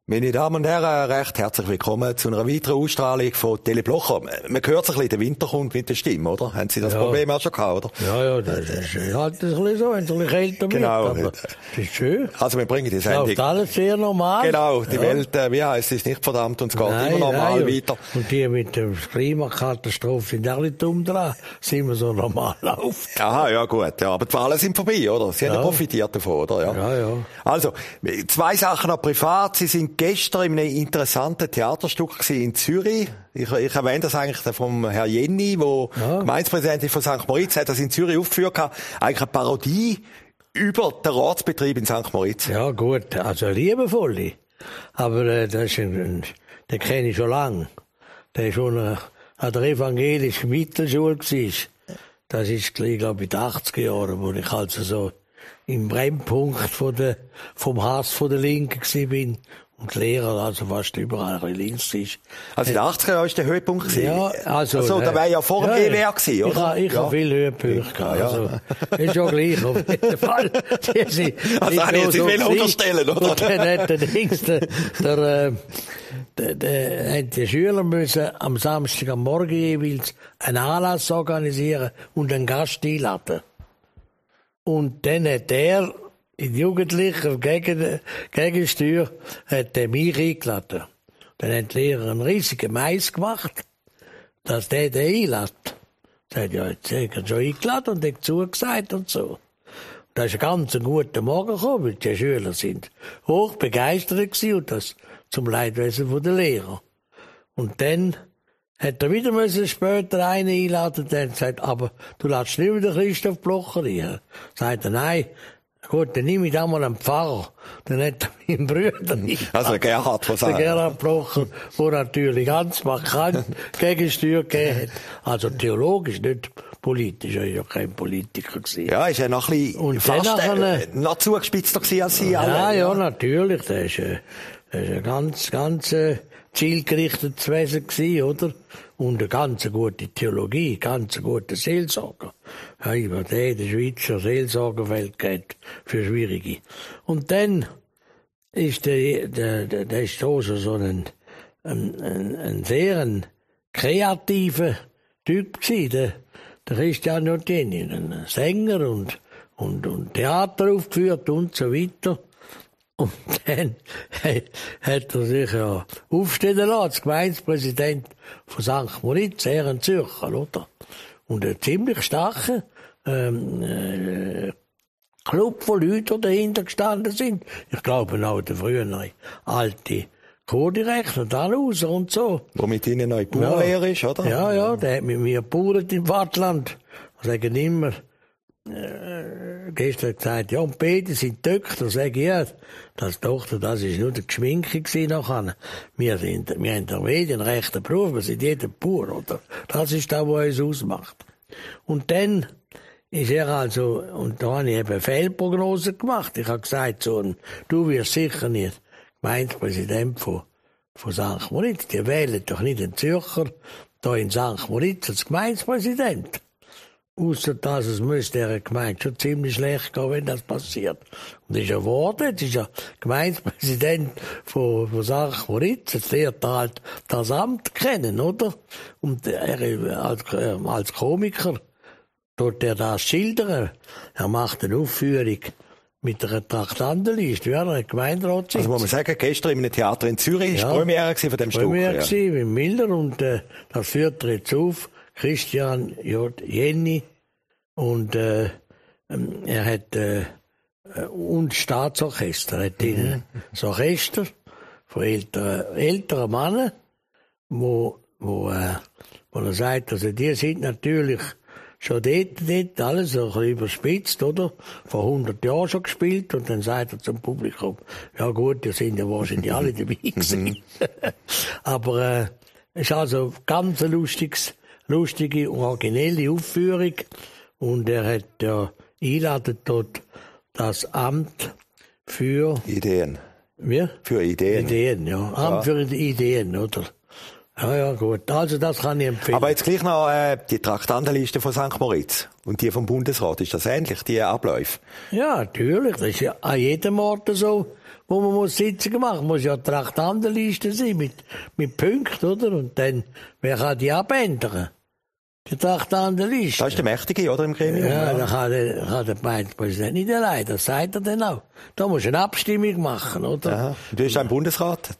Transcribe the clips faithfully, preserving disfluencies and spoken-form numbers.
Meine Damen und Herren, recht herzlich willkommen zu einer weiteren Ausstrahlung von Teleblocher. Man hört sich ein bisschen, der Winter kommt mit der Stimme, oder? Haben Sie das ja. Problem auch schon gehabt, oder? Ja, ja, das ist halt ein bisschen so, wenn es ein bisschen kälter genau. wird, aber das ist schön. Also wir bringen die Sendung. Läuft alles sehr normal. Genau, die ja. Welt, äh, wie heisst es, ist nicht verdammt und es geht nein, immer normal nein. weiter. Und die mit der Klimakatastrophe sind auch ein bisschen dumm dran, sind wir so normal läuft. Aha, ja gut, ja, aber die Wahlen sind vorbei, oder? Sie ja. haben profitiert davon, oder? Ja. ja, ja. Also, zwei Sachen noch privat. Sie sind gestern in einem interessanten Theaterstück in Zürich. Ich, ich erwähne das eigentlich vom Herrn Jenny, der ja. Gemeindepräsident von Sankt Moritz, hat das in Zürich aufgeführt. Eigentlich eine Parodie über den Ratsbetrieb in Sankt Moritz. Ja gut, also liebevoll. Aber äh, das ist ein, ein, den kenne ich schon lange. Der ist schon äh, an der evangelischen Mittelschule war. Das ist, ich glaube, in den achtziger Jahren, wo ich also so im Brennpunkt von der, vom Hass von der Linken war. Und die Lehrer, also fast überall ein bisschen links ist. Also in den achtziger Jahren war der Höhepunkt gewesen? Ja, also. Also, da wäre ja vor dem ja, G W R gewesen, oder? Ich, ha, ich ja. habe viele Höhepunkte gehabt. Ja. Also, ist schon gleich, auf jeden Fall. Die sind, also, habe ich jetzt nicht so unterstellen, oder? Und dann hat der Dings, der, der, äh, der, der, hat die Schüler müssen am Samstag am Morgen jeweils einen Anlass organisieren und einen Gast einladen. Und dann hat der, in Jugendlichen, gegen, Gegensteuer, hat er mich eingeladen. Dann hat die Lehrer einen riesigen Mais gemacht, dass der den einlädt. Er hat ja, jetzt hat er schon eingeladen und hat zugesagt und so. Da ist ein ganz guter Morgen gekommen, weil die Schüler sind hoch begeistert gewesen und das zum Leidwesen der Lehrer. Und dann hat er wieder müssen später einen einladen und dann gesagt, aber du lässt nicht wieder Christoph Blocher rein. Sagt er, nein. Gut, dann nehme ich da mal einen Pfarrer. Dann hat er meinen Bruder nicht. Also der Gerhard von Der Gerhard Blocher, der natürlich ganz markant Gegensteuer gegeben hat. Also theologisch, nicht politisch. Er war ja kein Politiker gewesen. Ja, ist ja noch ein bisschen und fast eine, äh, noch zugespitzter gewesen als Sie ja, alle. Ja, ja, natürlich. Der ist, äh, der ist ein ganz, ganz äh, zielgerichtetes Wesen gewesen, oder? Und eine ganz gute Theologie, ganz gute Seelsorger. Ja, über den, der Schweizer Seelsorgerwelt geht für Schwierige. Und dann ist der, der, der, der ist so, so ein, ein, ein, ein sehr ein kreativer Typ gewesen, der, der Christian Notini, ein Sänger und, und, und Theater aufgeführt und so weiter. Und dann hat er sich ja aufstehen lassen, als Gemeindepräsident von Sankt Moritz, er ein Zürcher, oder? Und ein ziemlich starker ähm, äh, Club von Leuten, die dahinter gestanden sind. Ich glaube auch der frühere alte Co-Direktor, Dannhauser und so. Wo mit Ihnen noch Bauernlehrer ja. ist, oder? Ja, ja, der hat mit mir gebauert im Wattland. Ich sage immer, Äh, gestern gesagt, ja, und beide sind Töchter. Sag ich, ja, das Tochter, das ist nur die Geschminke gewesen nachher. Wir sind, wir haben da weder einen rechten Beruf, wir sind jeder Bauer, oder? Das ist das, was uns ausmacht. Und dann ist er also, und da habe ich eben eine Fehlprognose gemacht. Ich habe gesagt, so ein, du wirst sicher nicht Gemeindepräsident von, von Sankt Moritz. Die wählen doch nicht den Zürcher da in Sankt Moritz als Gemeindepräsident. Ausser dass es müsste der Gemeinde schon ziemlich schlecht gehen, wenn das passiert. Und ist er geworden, jetzt ist er Gemeindepräsident von, von Sankt Moritz, jetzt lernt er halt das Amt kennen, oder? Und er, als, als Komiker, tut er das schildern. Er macht eine Aufführung mit einer Traktandenliste, wie er Gemeinderat Also muss man sagen, gestern in einem Theater in Zürich war ja, Premiere von dem Stück. Premiere ja. gewesen, mit Milder, und äh, das führt er jetzt auf. Christian J. Jenny, und äh, er hat äh, und Staatsorchester, er hat mhm. das Orchester von älteren, älteren Männern, wo, wo, äh, wo er sagt, also die sind natürlich schon dort, dort alles so ein bisschen überspitzt, oder? Vor hundert Jahren schon gespielt, und dann sagt er zum Publikum, ja gut, die sind ja wahrscheinlich alle dabei gewesen. Aber äh, es ist also ganz ein lustiges lustige, originelle Aufführung. Und er hat ja einladen dort das Amt für Ideen. Wie? Für Ideen. Ideen, ja. Amt ja. für Ideen, oder? Ja, ja, gut. Also, das kann ich empfehlen. Aber jetzt gleich noch äh, die Traktandenliste von Sankt Moritz und die vom Bundesrat. Ist das ähnlich, die Abläufe? Ja, natürlich. Das ist ja an jedem Ort so, wo man muss Sitzungen machen muss. Muss ja eine Traktandenliste sein mit, mit Punkten, oder? Und dann, wer kann die abändern? Die Traktandenliste. Das ist der Mächtige, oder, im Gremium? Ja, da kann der, kann der Gemeindepräsident nicht allein. Das sagt er dann auch. Da muss eine Abstimmung machen, oder? Aha. Und du bist ein Bundesrat?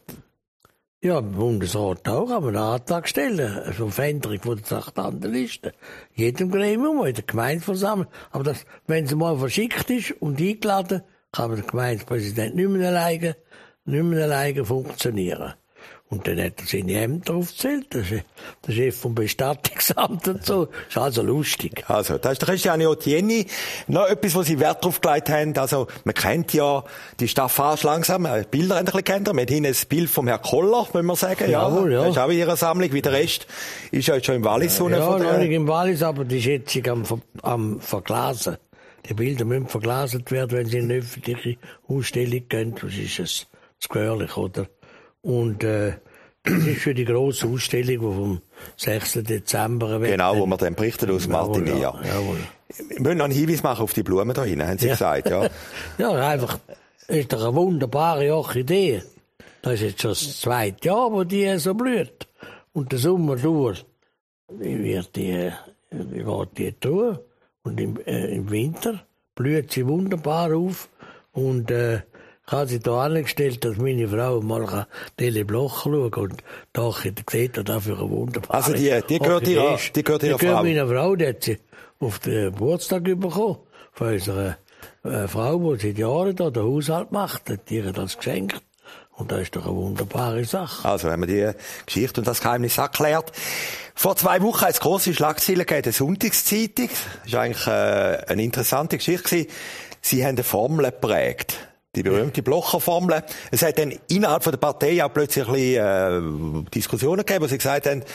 Ja, im Bundesrat auch, aber einen Antrag stellen, also eine Veränderung von der Traktandenliste. Jedem Gremium, in der Gemeindeversammlung. Aber das, wenn es mal verschickt ist und eingeladen, kann der Gemeindepräsident nicht mehr alleine, nicht mehr alleine funktionieren. Und dann hat er seine Ämter aufgezählt, der Chef vom Bestattungsamt und so. Das ist also lustig. Also, da ist der Christiane Otieni. Noch etwas, wo Sie Wert drauf gelegt haben. Also, man kennt ja die Staffage langsam, Bilder ein bisschen kennt. Wir haben hier ein Bild vom Herrn Koller, wollen wir sagen. Jawohl, ja. Das ist auch in Ihrer Sammlung, wie der Rest. Ist ja jetzt schon im Wallis. Ja, ja von noch nicht im Wallis, aber die ist jetzt am, am Verglasen. Die Bilder müssen verglaset werden, wenn sie in eine öffentliche Ausstellung gehen. Das ist es zu gefährlich, oder? Und äh, das ist für die grosse Ausstellung, die vom sechsten Dezember... Genau, wo wir dann berichten aus Martigny. Ja. Jawohl. Wir müssen noch einen Hinweis machen auf die Blumen da hinten, haben Sie ja gesagt. Ja, ja einfach, das ist doch eine wunderbare Orchidee. Das ist jetzt schon das zweite Jahr, wo die so blüht. Und der Sommer durch, wird die, wie geht die durch. Und im, äh, im Winter blüht sie wunderbar auf. Und äh, ich habe sie da angestellt, dass meine Frau mal Dele Bloch schauen kann. Und da sieht er dafür eine wunderbare. Also die, die gehört ihrer, die gehört ihrer die Frau? Die gehört meiner Frau, die hat sie auf den Geburtstag bekommen. Von unserer äh, Frau, die seit Jahren da den Haushalt macht, hat ihr das geschenkt. Und das ist doch eine wunderbare Sache. Also haben wir die Geschichte und das Geheimnis erklärt. Vor zwei Wochen hat es grosse Schlagzeilen gegeben, der Sonntagszeitung. Das war eigentlich äh, eine interessante Geschichte gewesen. Sie haben eine Formel geprägt. Die berühmte Blocher-Formel. Es hat dann innerhalb von der Partei auch plötzlich ein bisschen, äh, Diskussionen gegeben, wo sie gesagt haben,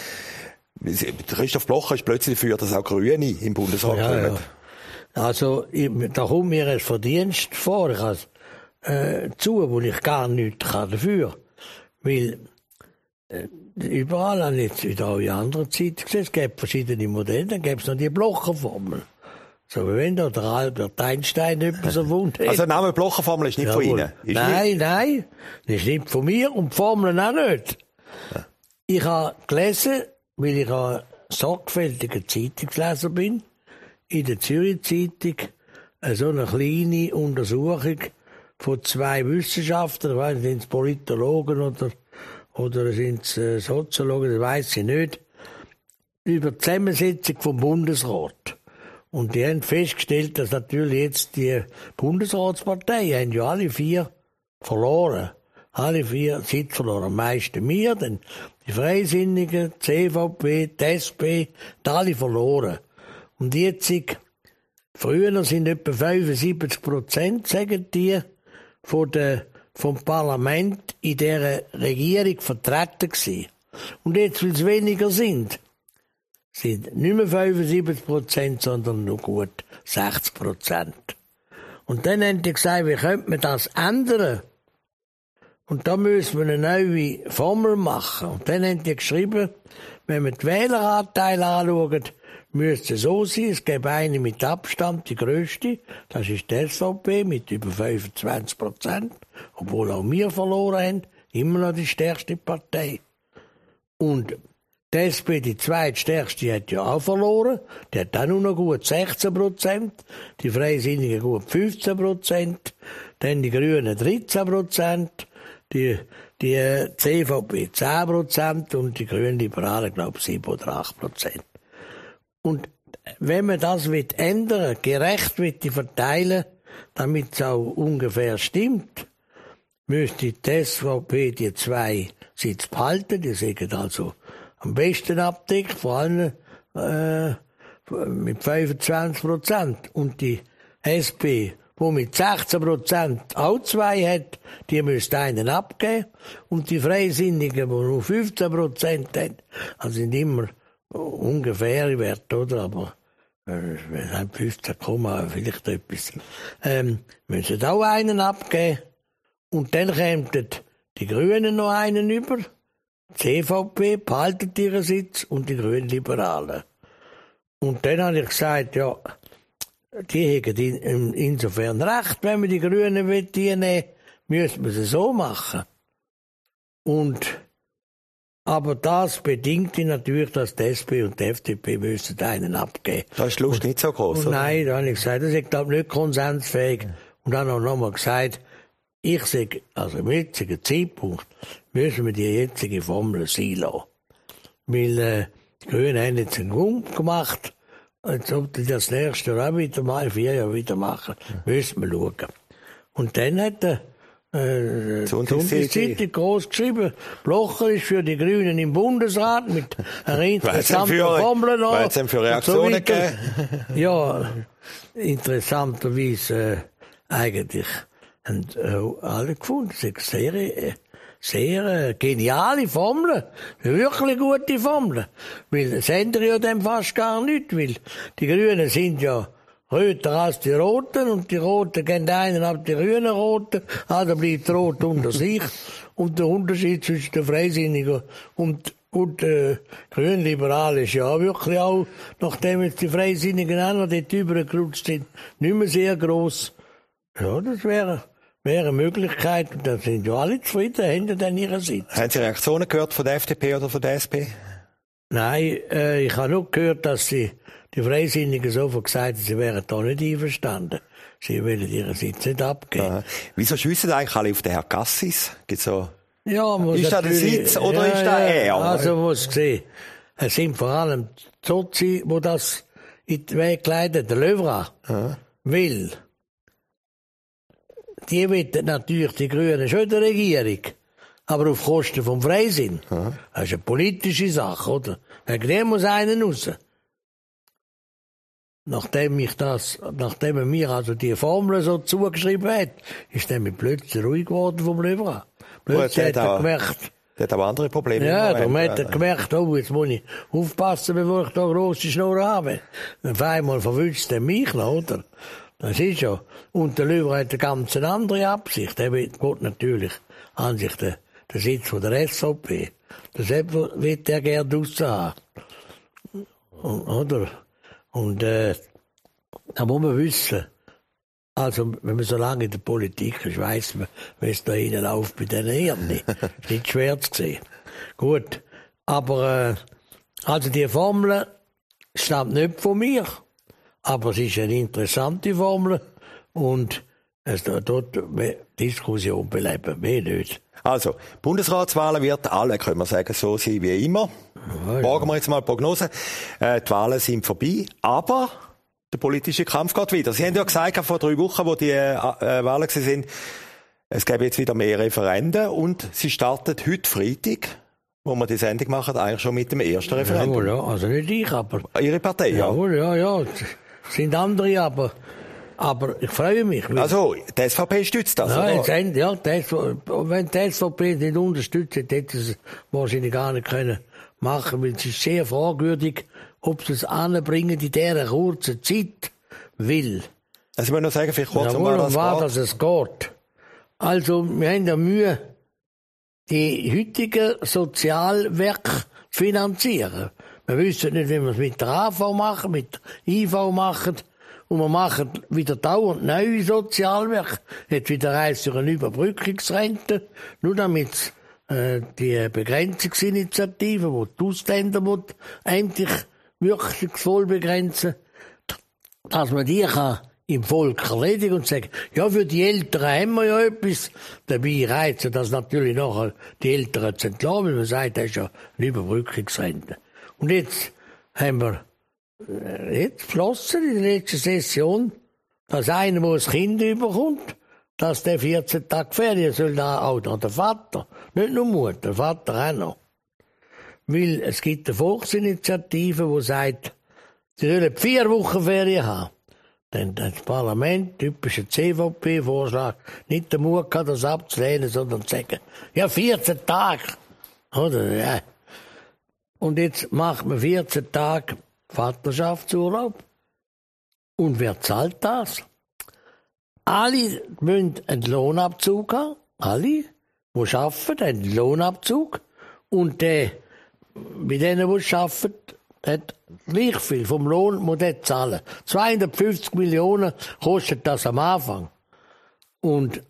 Christoph Blocher ist plötzlich dafür, dass auch Grüne im Bundesrat ja, kommen. Ja. Also, ich, da kommt mir ein Verdienst vor. Ich has, äh, zu, wo ich gar nichts kann dafür. Weil, äh, überall habe ich jetzt wieder auch in anderen Zeiten gesehen, es gibt verschiedene Modelle, dann gibt es noch die Blocher-Formel. So, wie wenn da der Albert Einstein etwas erfunden hat. Also, der Name Blocher-Formel ist nicht ja, von Ihnen? Ist nein, nicht? nein, das ist nicht von mir und die Formeln auch nicht. Ja. Ich habe gelesen, weil ich ein sorgfältiger Zeitungsleser bin, in der Zürich-Zeitung so eine kleine Untersuchung von zwei Wissenschaftlern, ich weiss nicht, sind es Politologen oder, oder sind es äh, Soziologen, das weiss ich nicht, über die Zusammensetzung vom Bundesrat. Und die haben festgestellt, dass natürlich jetzt die Bundesratsparteien haben ja alle vier verloren. Alle vier Sitze verloren. Am meisten wir, dann die Freisinnigen, die C V P, die S P, die alle verloren. Und jetzt, früher sind etwa fünfundsiebzig Prozent, sagen die, von der, vom Parlament in dieser Regierung vertreten gewesen. Und jetzt, weil es weniger sind, sind nicht mehr fünfundsiebzig Prozent, sondern nur gut sechzig Prozent. Und dann haben die gesagt, wie könnte man das ändern? Und da müssen wir eine neue Formel machen. Und dann haben die geschrieben, wenn man die Wähleranteile anschaut, müsste es so sein, es gäbe eine mit Abstand, die grösste, das ist die S V P mit über fünfundzwanzig Prozent, obwohl auch wir verloren haben, immer noch die stärkste Partei. Und die S P, die zweitstärkste, hat ja auch verloren. Die hat auch nur noch gut sechzehn Prozent. Die Freisinnigen gut fünfzehn Prozent. Dann die Grünen dreizehn Prozent. Die, die C V P zehn Prozent. Und die Grünen Liberalen, glaube ich, sieben oder acht Prozent. Und wenn man das ändern will, gerecht will verteilen, damit es auch ungefähr stimmt, müsste die S V P die zwei Sitze behalten. Die sagen also am besten abdeckt, vor allem äh, mit fünfundzwanzig Prozent. Und die S P, die mit sechzehn Prozent auch zwei hat, die müsste einen abgeben. Und die Freisinnigen, die nur fünfzehn Prozent haben, also sind immer ungefähre Werte, oder? Aber äh, fünfzehn Komma vielleicht etwas. Ähm, müssen auch einen abgeben. Und dann kämen die Grünen noch einen über. die C V P behalten ihren Sitz und die Grünen Liberalen. Und dann habe ich gesagt, ja, die haben in, insofern recht, wenn wir die Grünen nehmen, müssen wir es so machen. Und, aber das bedingte natürlich, dass die S P und die F D P müssen einen abgeben. Da ist die Lust und, nicht so groß, oder? Nein, da habe ich gesagt, das ist, glaube ich, nicht konsensfähig. Und dann habe ich noch mal gesagt, ich sage, also im jetzigen Zeitpunkt müssen wir die jetzige Formel sein lassen. Weil, äh, die Grünen haben jetzt einen Grund gemacht, als ob die das nächste Jahr auch wieder mal, vier Jahre wieder machen, müssen wir schauen. Und dann hat der, äh, Sonntagszeitung groß geschrieben, Blocher ist für die Grünen im Bundesrat mit einer interessanten Formel noch. Was hat es für Reaktionen so gegeben? Ja, interessanterweise, äh, eigentlich, haben äh, alle gefunden, das ist sehr, äh, sehr äh, geniale Formel, wirklich gute Formel. Weil es ändert ja dem fast gar nichts, weil die Grünen sind ja röter als die Roten und die Roten gehen einen ab die grünen Roten, also bleibt Rot unter sich. Und der Unterschied zwischen den Freisinnigen und und äh, Grünliberal ist ja wirklich auch, nachdem jetzt die Freisinnigen auch noch dort übergerutscht sind, nicht mehr sehr gross. Ja, das wäre wäre eine Möglichkeit. Und dann sind ja alle zufrieden, haben dann ihren Sitz. Haben Sie Reaktionen gehört von der F D P oder von der S P? Nein, äh, ich habe nur gehört, dass sie, die Freisinnigen sofort gesagt haben, sie wären da nicht einverstanden. Sie wollen ihren Sitz nicht abgeben. Aha. Wieso schiessen eigentlich alle auf den Herrn Cassis? Gibt's so... Ja, muss ist das der Sitz oder ja, ist das er? Also muss sehen. Es sind vor allem die Sozi, die das in den Weg leiten, der Löwra. Ja. Weil die wollen natürlich die Grünen schon in der Regierung, aber auf Kosten vom Freisinn. Ja. Das ist eine politische Sache, oder? Wegen dem muss einer raus. Nachdem ich das, nachdem er mir also die Formel so zugeschrieben hat, ist er mir plötzlich ruhig geworden vom Löwra. Plötzlich hat er gemerkt. Der hat aber andere Probleme. Ja, darum hat er gemerkt, oh, jetzt muss ich aufpassen, bevor ich da grosse Schnur habe. Auf einmal verwünscht er mich noch, oder? Das ist ja. Und der Löwer hat eine ganz andere Absicht. Er will natürlich an sich den, den Sitz von der S V P. Das will er gerne draussen haben. Oder? Und, äh, da muss man wissen. Also, wenn man so lange in der Politik ist, weiss man, wie es da innen läuft bei den Hirnen. Ist nicht schwer zu sehen. Gut. Aber, äh, also die Formel stammt nicht von mir. Aber es ist eine interessante Formel. Und es dort Diskussion beleben. Mehr nicht. Also, Bundesratswahlen wird alle, können wir sagen, so sein wie immer. Ja, ja. Wagen wir jetzt mal Prognose. Äh, die Wahlen sind vorbei. Aber der politische Kampf geht wieder. Sie haben ja gesagt, vor drei Wochen, wo die äh, Wahlen sind, es gäbe jetzt wieder mehr Referenden und sie startet heute Freitag, wo wir die Sendung machen, eigentlich schon mit dem ersten Referendum. Jawohl, ja, also nicht ich, aber... Ihre Partei, ja? Jawohl, ja, ja. Es sind andere, aber... Aber ich freue mich. Also, die S V P stützt das, ja, oder? Jetzt, ja, die S V P, wenn die S V P nicht unterstützt, hätte sie es wahrscheinlich gar nicht können machen, weil es ist sehr fragwürdig, ob sie es anbringen in dieser kurzen Zeit will. Also ich will nur sagen, vielleicht kurz, ja, um was war, dass es geht. Also, wir haben ja Mühe, die heutigen Sozialwerke zu finanzieren. Wir wissen nicht, wie wir es mit der A V machen, mit der I V machen. Und wir machen wieder dauernd neue Sozialwerke. Jetzt wieder eins durch eine Überbrückungsrente. Nur damit äh, die Begrenzungsinitiative, die die Ausländer endlich wirkungsvoll begrenzen, dass man die kann im Volk erledigen und sagen, ja, für die Älteren haben wir ja etwas. Dabei reizen das natürlich nachher, die Älteren zu entlassen, weil man sagt, das ist ja eine Überbrückungsrente. Und jetzt haben wir jetzt beschlossen in der letzten Session, dass einer, der ein Kind überkommt, dass der vierzehn Tage Ferien soll, da auch noch der Vater. Nicht nur Mutter, der Vater auch noch. Weil es gibt eine Volksinitiative, die sagt, sie sollen vier Wochen Ferien haben. Dann das Parlament, typischer C V P-Vorschlag, nicht den Mut gehabt, das abzulehnen, sondern zu sagen, ja, vierzehn Tage. Oder, ja. Und jetzt macht man vierzehn Tage Vaterschaftsurlaub. Und wer zahlt das? Alle müssen einen Lohnabzug haben. Alle, die arbeiten, haben einen Lohnabzug. Und der, bei denen, die arbeiten, hat gleich viel vom Lohn, muss der zahlen. zweihundertfünfzig Millionen kostet das am Anfang. Und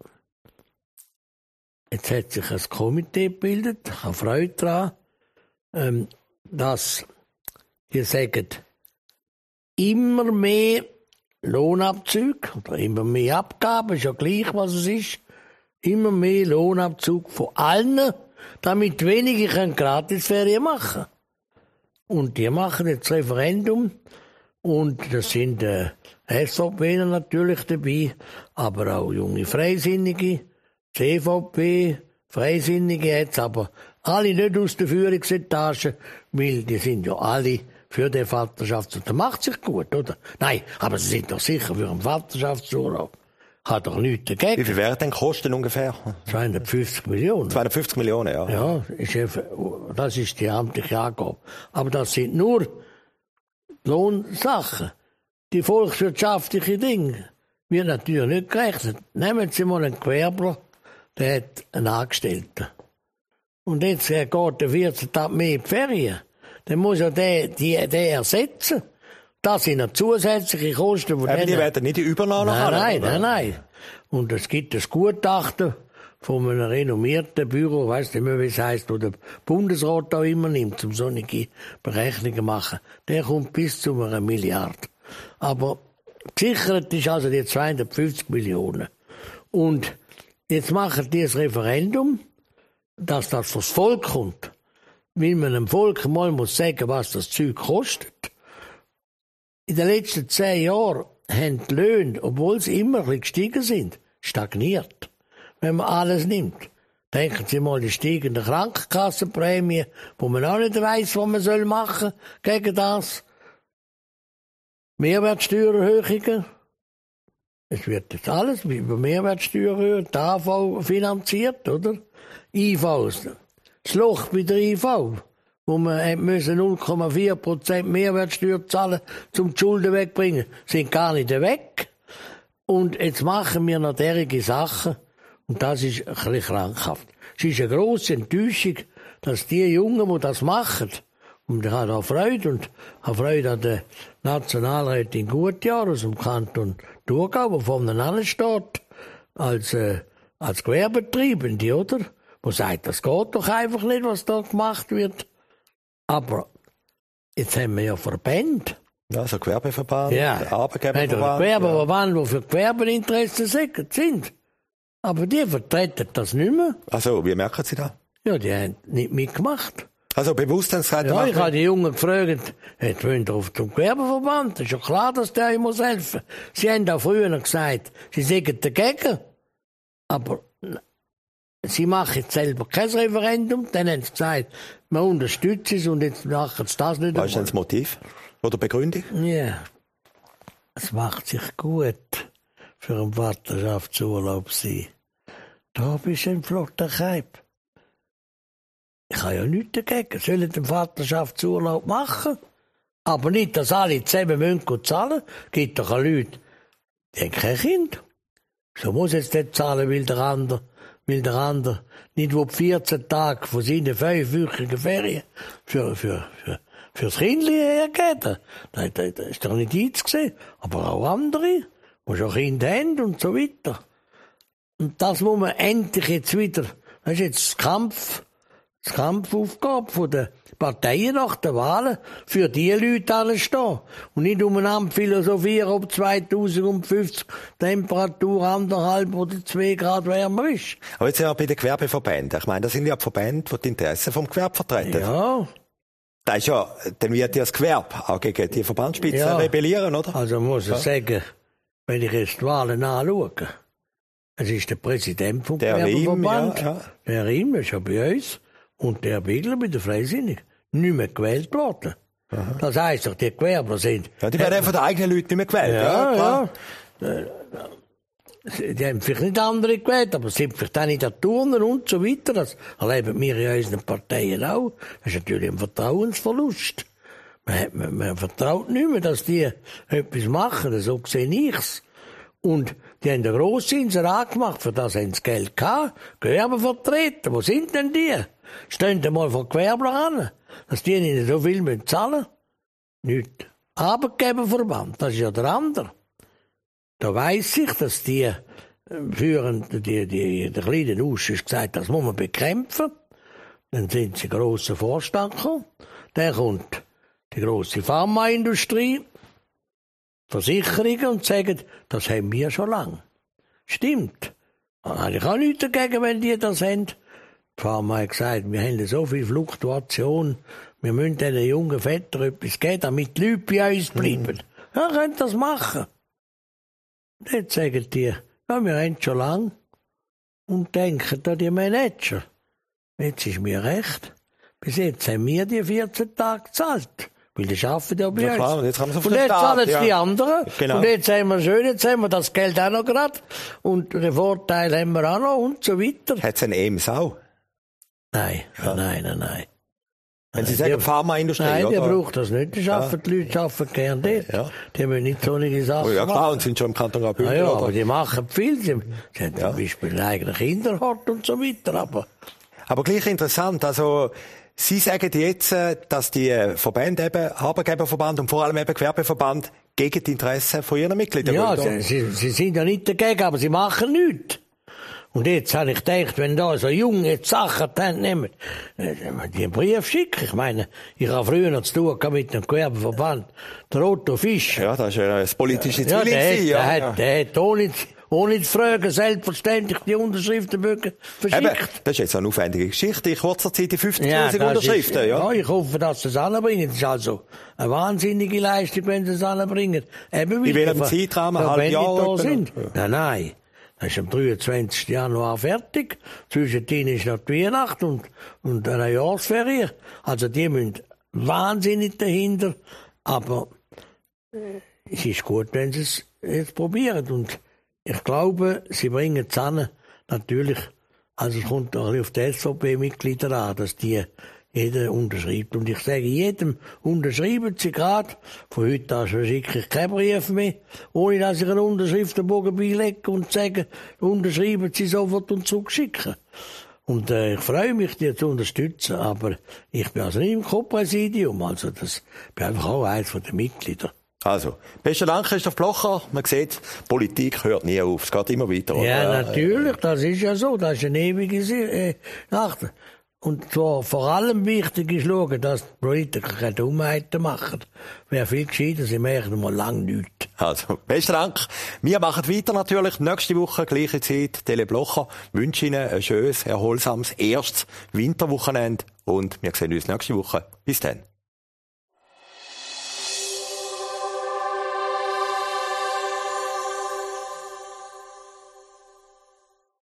jetzt hat sich ein Komitee gebildet, ich habe Freude daran, ähm, dass ihr sagt, immer mehr Lohnabzug oder immer mehr Abgaben, ist ja gleich, was es ist, immer mehr Lohnabzug von allen, damit wenige Gratisferien machen können. Und die machen jetzt Referendum und das sind äh, SVPler natürlich dabei, aber auch junge Freisinnige, C V P, Freisinnige jetzt, aber alle nicht aus der Führungsetage, weil die sind ja alle für den Vaterschafts- und das macht sich gut, oder? Nein, aber sie sind doch sicher für einen Vaterschaftsurlaub. Hat doch nichts dagegen. Wie viel wäre denn Kosten ungefähr? zweihundertfünfzig Millionen. zweihundertfünfzig Millionen, ja. Ja, ist einfach, das ist die amtliche Angabe. Aber das sind nur Lohnsachen. Die volkswirtschaftlichen Dinge wird natürlich nicht gerechnet. Nehmen Sie mal einen Gewerbler, der hat einen Angestellten. Und jetzt geht er vierzehn Tage mehr in die Ferien. Dann muss er den, die, den ersetzen. Das sind noch zusätzliche Kosten. Die denen... werden nicht die Übernahme nein, haben. Nein, nein, nein. Und es gibt ein Gutachten von einem renommierten Büro, weiss nicht mehr, wie es heisst, wo der Bundesrat da immer nimmt, um solche Berechnungen zu machen. Der kommt bis zu einer Milliarde. Aber gesichert ist also die zweihundertfünfzig Millionen. Und jetzt machen die das Referendum, dass das vors Volk kommt. Weil man dem Volk mal muss sagen, was das Zeug kostet. In den letzten zehn Jahren haben die Löhne, obwohl sie immer ein bisschen gestiegen sind, stagniert. Wenn man alles nimmt. Denken Sie mal, die steigende Krankenkassenprämie, wo man auch nicht weiss, was man machen soll gegen das. Mehrwertsteuererhöhungen. Es wird jetzt alles über Mehrwertsteuererhöhungen, die A V finanziert, oder? I V. Das Loch bei der I V. Wo man müssen null Komma vier Prozent Mehrwertsteuer zahlen, um die Schulden wegzubringen, sind gar nicht weg. Und jetzt machen wir noch derige Sachen, und das ist ein bisschen krankhaft. Es ist eine grosse Enttäuschung, dass die Jungen, die das machen, und ich habe auch Freude, und habe Freude an der Nationalrätin Gutjahr aus dem Kanton Thurgau, der vorne ansteht, als, äh, als Gewerbetreibende, oder? Wo sagt, das geht doch einfach nicht, was da gemacht wird. Aber jetzt haben wir ja Verbände. Ja, so Gewerbeverband, ja. Arbeitgeberverband. Gewerbeverband, ja. Die für Gewerbeinteressen sind. Aber die vertreten das nicht mehr. Also, wie merken Sie das? Ja, die haben nicht mitgemacht. Also bewusst haben Sie gesagt, ja, ich habe die Jungen gefragt, jetzt wollen Sie auf zum Gewerbeverband. Das ist ja klar, dass der muss helfen. Sie haben auch früher gesagt, sie seien dagegen. Aber sie machen jetzt selber kein Referendum. Dann haben sie gesagt, wir unterstützen es und jetzt machen sie das nicht. Was ist denn das Motiv? Oder Begründung? Ja, es macht sich gut für einen Vaterschaftsurlaub sein. Da bist du ein flotter Keib. Ich habe ja nichts dagegen. Sollen den Vaterschaftsurlaub machen? Aber nicht, dass alle zusammen müssen zahlen. Es gibt doch auch Leute, die haben kein Kind. So muss jetzt nicht zahlen, weil der andere, weil der andere nicht wo vierzehn Tage von seinen fünfwöchigen Ferien für, für, für, fürs Kind hergeben. Das, das, das ist doch nicht eins gesehen. Aber auch andere, die schon Kinder haben und so weiter. Und das muss man endlich jetzt wieder, das ist jetzt das Kampf, das Kampfaufgabe von den Parteien nach den Wahlen, für die Leute anstehen. Und nicht umeinander philosophieren, ob zweitausendfünfzig Temperatur anderthalb oder zwei Grad wärmer ist. Aber jetzt ja bei den Gewerbeverbänden. Ich meine, das sind ja die Verbände, die die Interessen vom Gewerbe vertreten. Ja. Das ist ja, dann wird ja das Gewerbe auch gegen die Verbandsspitze ja. rebellieren, oder? Also muss ich ja. sagen, wenn ich jetzt die Wahlen anschaue, es ist der Präsident vom der Gewerbeverband, Riem, ja, ja. der Riem, ist ja bei uns, und der Bigler bei der Freisinnigen, nicht mehr gewählt worden. Aha. Das heisst doch, die Gewerbler sind... Ja, die werden äh, von den eigenen Leuten nicht mehr gewählt. Ja, ja. ja. Die haben vielleicht nicht andere gewählt, aber sind vielleicht auch nicht an Turnen und so weiter. Das erleben wir in unseren Parteien auch. Das ist natürlich ein Vertrauensverlust. Man, man, man vertraut nicht mehr, dass die etwas machen. So sehe ich's. Und die haben eine grosse Inserat gemacht, für das haben sie Geld gehabt. Gewerbevertreter, wo sind denn die? Stehen da mal von Gewerbler an, dass die ihnen so viel müssen zahlen. Nicht. Arbeitgeberverband, das ist ja der andere. Da weiss ich, dass die führen, die, die, der kleine Ausschuss gesagt, das muss man bekämpfen. Dann sind sie grosser Vorstand gekommen. Dann kommt die grosse Pharmaindustrie, Versicherungen und sagen, das haben wir schon lange. Stimmt. Da habe ich auch nichts dagegen, wenn die das haben. Die Pharma hat gesagt, wir haben so viel Fluktuation, wir müssen den jungen Vätern etwas geben, damit die Leute bei uns bleiben. Ja, könnt das machen. Jetzt sagen die, ja, wir haben schon lange. Und denken da die Manager. Jetzt ist mir recht. Bis jetzt haben wir die vierzehn Tage gezahlt. Weil die arbeiten ja bei ja, uns. Klar, und jetzt, haben und jetzt zahlen ja. die anderen. Genau. Und jetzt haben wir schön, jetzt haben wir das Geld auch noch gerade. Und den Vorteil haben wir auch noch und so weiter. Hat es einen E M S auch? Nein, ja. nein, nein, nein. Wenn Sie sagen, Pharmaindustrie, nein, oder? Nein, die braucht das nicht. Die, arbeiten, ja. die Leute arbeiten gerne dort. Ja. Die haben nicht solche Sachen. Oh ja, klar, und sind schon im Kanton Graubünden. Ja, ja, aber die machen viel. Sie haben ja. zum Beispiel einen eigenen Kinderhort und so weiter. Aber, aber gleich interessant, also, Sie sagen jetzt, dass die Verbände eben, Arbeitgeberverband und vor allem eben Gewerbeverband, gegen die Interessen von ihren Mitgliedern. Ja, sie, sie, sie sind ja nicht dagegen, aber sie machen nichts. Und jetzt habe ich gedacht, wenn da so junge Sachen dann nehmen, die einen Brief schicken. Ich meine, ich habe früher noch zu tun mit dem Gewerbeverband, der Otto Fischer. Ja, das ist ja das politische ja, Zwilling. Der, ja, der, ja. Hat, der hat ohne, ohne zu fragen selbstverständlich die Unterschriftenbögen verschickt. Eben, das ist jetzt eine aufwendige Geschichte. In kurzer Zeit die fünfzigtausend ja, Unterschriften. Ist, ja. ja, ich hoffe, dass sie es anbringen. Das ist also eine wahnsinnige Leistung, wenn sie es anbringen. Eben, in welchem Zeitrahmen? Ein halbes Jahr? Da sind. Ja. Nein, nein. Das ist am dreiundzwanzigsten Januar fertig. Zwischendrin ist noch die Weihnacht und, und eine Jahresferie. Also die müssen wahnsinnig dahinter. Aber äh, es ist gut, wenn sie es jetzt probieren. Und ich glaube, sie bringen es an. Natürlich, also es kommt auch ein bisschen auf die S V P-Mitglieder an, dass die jeder unterschreibt. Und ich sage jedem, unterschreiben Sie gerade. Von heute an schicke ich keinen Brief mehr, ohne dass ich einen Unterschriftenbogen beilege und sage, unterschreiben Sie sofort und zurückschicken. Und äh, ich freue mich, die zu unterstützen, aber ich bin also nicht im Co-Präsidium, also das bin einfach auch eins von den Mitgliedern. Also, besten Dank, Christoph Blocher. Man sieht, Politik hört nie auf, es geht immer weiter. Oder? Ja, natürlich, das ist ja so, das ist eine ewige äh, Nacht. Und zwar vor allem wichtig ist schauen, dass die Politiker keine Dummheiten machen. Wäre viel gescheiter, sie machen mal lang nichts. Also, besten Dank. Wir machen weiter natürlich. Nächste Woche, gleiche Zeit, Tele Blocher. Wünsche Ihnen ein schönes, erholsames, erstes Winterwochenende. Und wir sehen uns nächste Woche. Bis dann.